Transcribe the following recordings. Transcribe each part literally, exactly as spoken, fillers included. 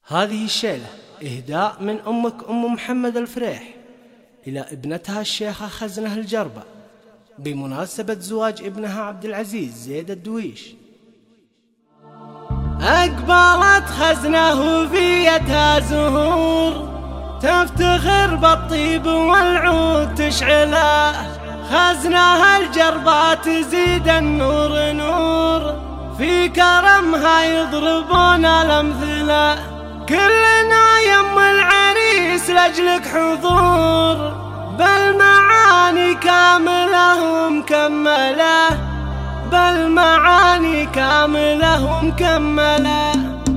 هذه الشيلة إهداء من أمك أم محمد الفريح إلى ابنتها الشيخة خزنة الجربة بمناسبة زواج ابنها عبد العزيز زيد الدويش. أقبلت خزنة وفي يدها زهور تفتخر بالطيب والعود تشعله، خزنة الجربة تزيد النور نور، في كرمها يضربون الأمثلة، كلنا يم العريس لأجلك حضور، بالمعاني كاملة ومكملة، بالمعاني كاملة ومكملة،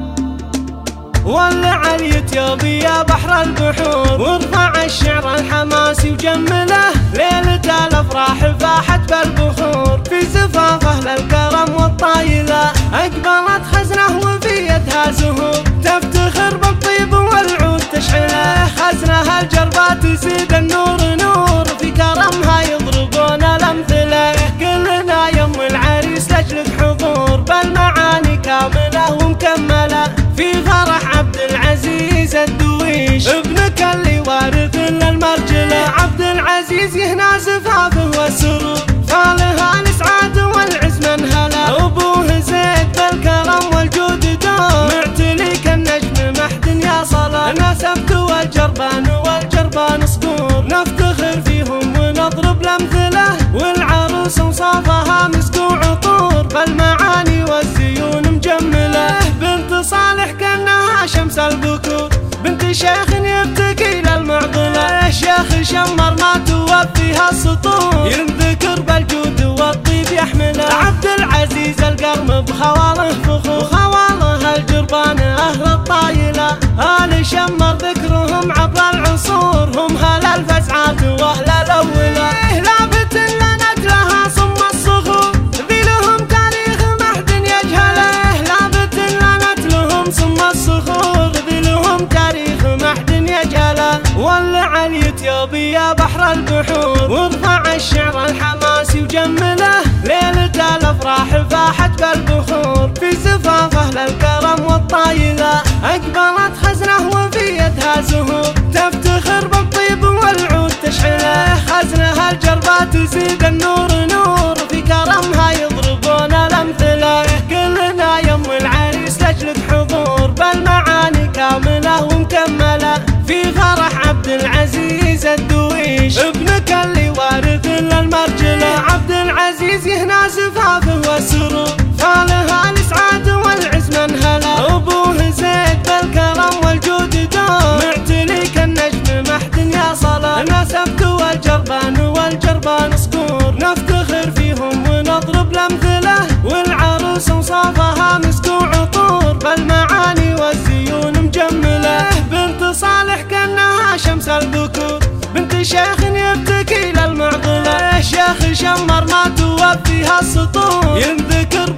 ولع اليوتيوب يا بحر البحور، وارفع الشعر الحماسي وجمله، ليلة الأفراح فاحت بالبخور، في زفافه للكرم والطايلة، أقبلت خزنة وفي يدها زهور تفتخر بالطيب والعود تشعله، خزنة الجربة تزيد النور نور، في كرمها يضربون الأمثلة، كلنا يم العريس لأجلك حضور، بالمعاني كاملة ومكملة، في فرح عبد العزيز الدويش ابنك اللي وارث للمرجلة، عبد العزيز يهنا زفافه والسرور، فالها الاسعاد والعز منهله، ابوه زيد بالكرم والجود دوم، معتلي كالنجم محد يا صلاة، نسبت والجربان والجربان صقور، نفتخر فيهم ونضرب الامثله، والعروس وصافها مسك وعطور، بالمعاني والزيون مجمله، بنت صالح كانها شمس البكور، بنت شيخ يبتكي للمعضله، شيخ شمر ما توفيها السطور، ينذكر بالجود والطيب يحمله، عبد العزيز القرم بخواله فخور، خواله الجربان اهل الطايله، آل شمر ذكرهم عبر العصور، هم هل الفزعات واهل الاوله، لابت لنت لها صم الصخور، ذي لهم تاريخ محد يجهله، لابت لنت لهم صم الصخور، ذي لهم تاريخ محد يجهله، ولع اليوتيوب يا بحر البحور، وارفع الشعر الحماسي وجمله، ليلة الأفراح فاحت بالبخور، في زفافه للكرم والطايلة، أقبلت خزنة وفي يدها زهور تفتخر بالطيب والعود تشعله، خزنة الجربة تزيد النور نور، في كرمها يضربون الأمثلة، كلنا يم العريس لأجلك حضور، بالمعاني كاملة ومكملة، في فرح عبد العزيز الدويش ابنك اللي وارث للمرجلة، عبد العزيز يهنا زفافه والسرور، فالها الاسعاد والعز منهله، ابوه زيد بالكرم والجود دوم، معتلي كالنجم محد يا صلاة، نسبت والجربان والجربان صقور، نفتخر فيهم ونضرب الامثله، والعروس وصافها مسك وعطور، بالمعاني والزيون مجمله، بنت صالح كانها شمس البكور، بنت شيخ يبتكي للمعضله، شيخ شمر ما توفيها السطور، ينذكر